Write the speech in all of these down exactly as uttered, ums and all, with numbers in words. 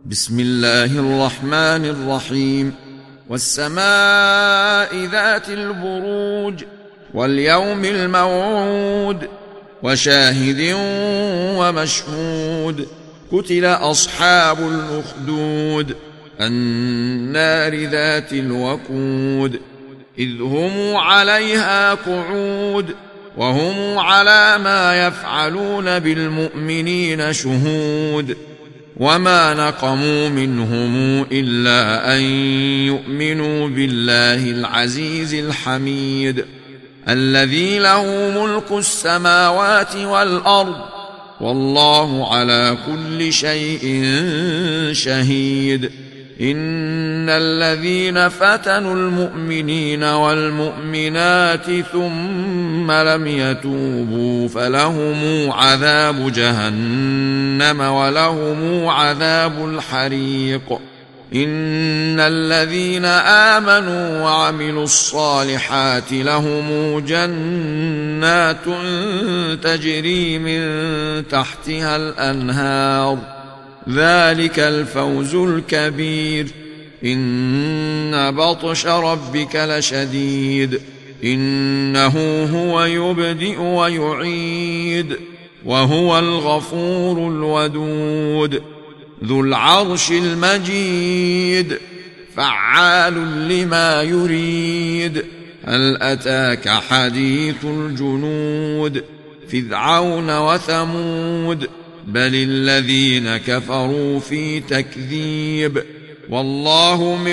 بسم الله الرحمن الرحيم والسماء ذات البروج واليوم الموعود وشاهد ومشهود قتل أصحاب الأخدود النار ذات الوقود إذ هم عليها قعود وهم على ما يفعلون بالمؤمنين شهود وما نقموا منهم إلا أن يؤمنوا بالله العزيز الحميد الذي له ملك السماوات والأرض والله على كل شيء شهيد إن الذين فتنوا المؤمنين والمؤمنات ثم لم يتوبوا فلهم عذاب جهنم ولهم عذاب الحريق إن الذين آمنوا وعملوا الصالحات لهم جنات تجري من تحتها الأنهار ذلك الفوز الكبير إن بطش ربك لشديد إنه هو يبدئ ويعيد وهو الغفور الودود ذو العرش المجيد فعال لما يريد هل أتاك حديث الجنود فرعون وثمود بل الذين كفروا في تكذيب والله من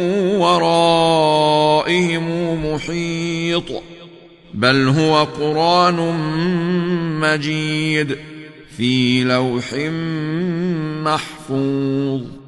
ورائهم محيط بل هو قرآن مجيد في لوح محفوظ.